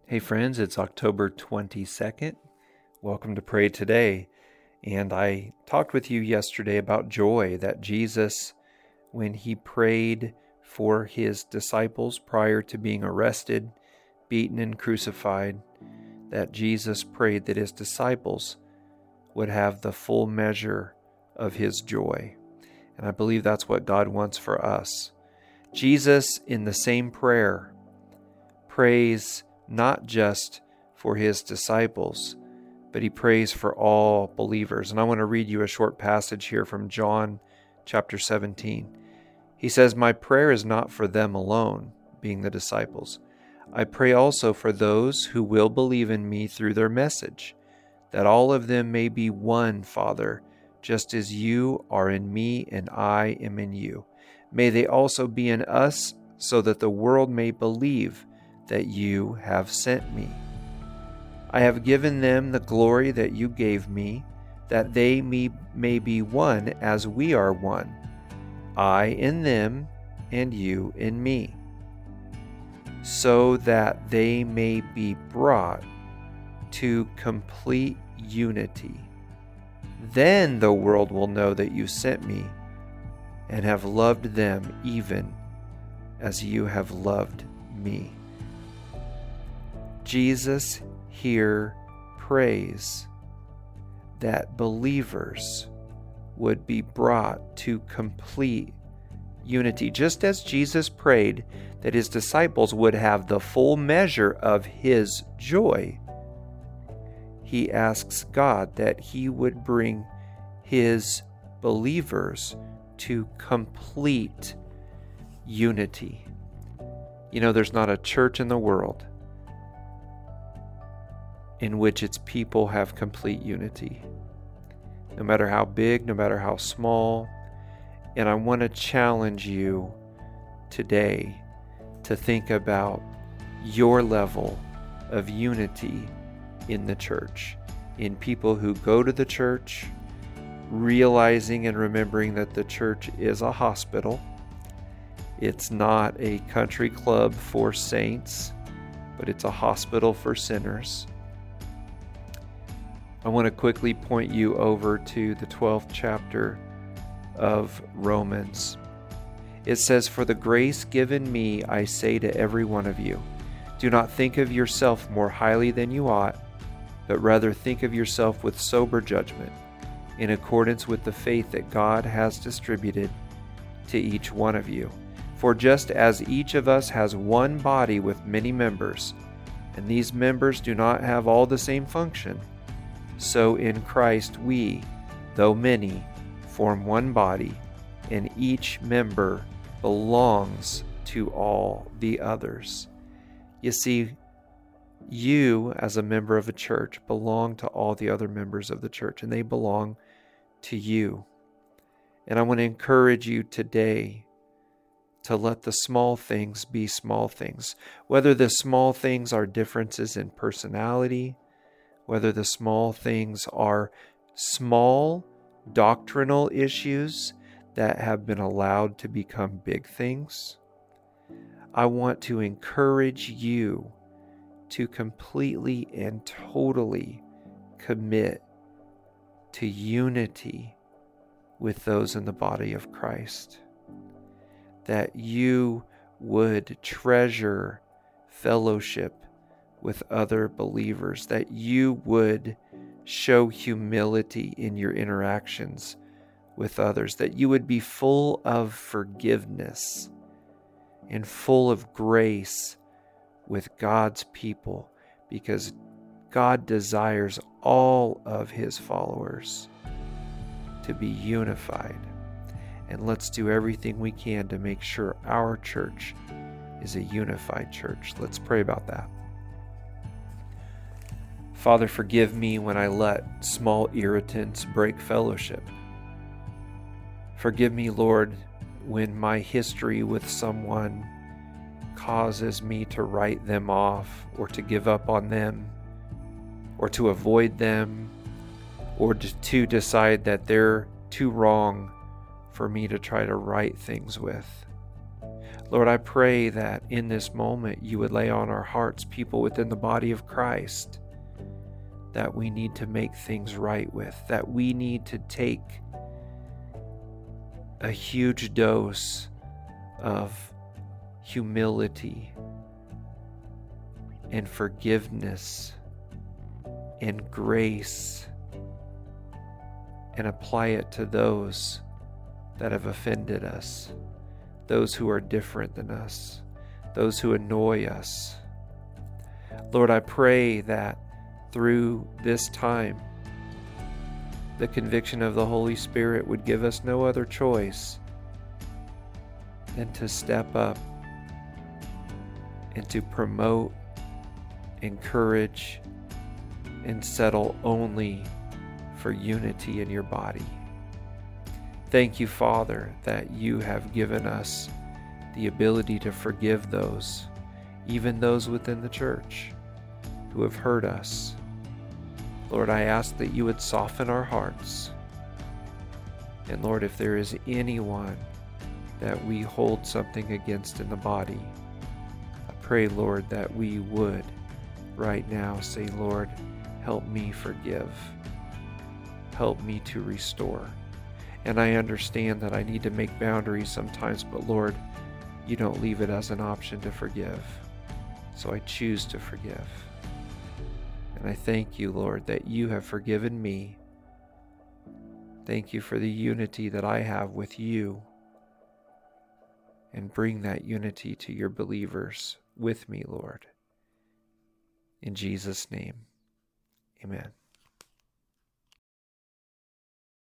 Hey friends, it's October 22nd. Welcome to Pray Today. And I talked with you yesterday about joy, that Jesus, when he prayed for his disciples prior to being arrested, beaten, and crucified, that Jesus prayed that his disciples would have the full measure of his joy. And I believe that's what God wants for us. Jesus, in the same prayer, prays not just for his disciples, but he prays for all believers. And I want to read you a short passage here from John chapter 17. He says, "My prayer is not for them alone," being the disciples. "I pray also for those who will believe in me through their message, that all of them may be one, Father, just as you are in me and I am in you. May they also be in us, so that the world may believe that you have sent me. I have given them the glory that you gave me, that they may be one as we are one, I in them and you in me, so that they may be brought to complete unity. Then the world will know that you sent me and have loved them even as you have loved me." Jesus here prays that believers would be brought to complete unity, just as Jesus prayed that his disciples would have the full measure of his joy. He asks God that he would bring his believers to complete unity. You know, there's not a church in the world in which its people have complete unity, no matter how big, no matter how small. And I want to challenge you today to think about your level of unity in the church, in people who go to the church, realizing and remembering that the church is a hospital. It's not a country club for saints, but it's a hospital for sinners. I want to quickly point you over to the 12th chapter of Romans. It says, "For the grace given me, I say to every one of you, do not think of yourself more highly than you ought, but rather think of yourself with sober judgment, in accordance with the faith that God has distributed to each one of you. For just as each of us has one body with many members, and these members do not have all the same function, so in Christ we, though many, form one body, and each member belongs to all the others." You see, you as a member of a church belong to all the other members of the church, and they belong to you. And I want to encourage you today to let the small things be small things. Whether the small things are differences in personality, whether the small things are small doctrinal issues that have been allowed to become big things, I want to encourage you to completely and totally commit to unity with those in the body of Christ. That you would treasure fellowship with other believers, that you would show humility in your interactions with others, that you would be full of forgiveness and full of grace with God's people, because God desires all of his followers to be unified. And let's do everything we can to make sure our church is a unified church. Let's pray about that. Father, forgive me when I let small irritants break fellowship. Forgive me, Lord, when my history with someone causes me to write them off, or to give up on them, or to avoid them, or to decide that they're too wrong for me to try to right things with. Lord, I pray that in this moment you would lay on our hearts people within the body of Christ that we need to make things right with, that we need to take a huge dose of humility and forgiveness and grace and apply it to those that have offended us, those who are different than us, those who annoy us. Lord, I pray that through this time, the conviction of the Holy Spirit would give us no other choice than to step up and to promote, encourage, and settle only for unity in your body. Thank you, Father, that you have given us the ability to forgive those, even those within the church, who have hurt us. Lord, I ask that you would soften our hearts. And Lord, if there is anyone that we hold something against in the body, I pray, Lord, that we would right now say, Lord, help me forgive. Help me to restore. And I understand that I need to make boundaries sometimes, but Lord, you don't leave it as an option to forgive. So I choose to forgive. And I thank you, Lord, that you have forgiven me. Thank you for the unity that I have with you. And bring that unity to your believers with me, Lord. In Jesus' name, amen.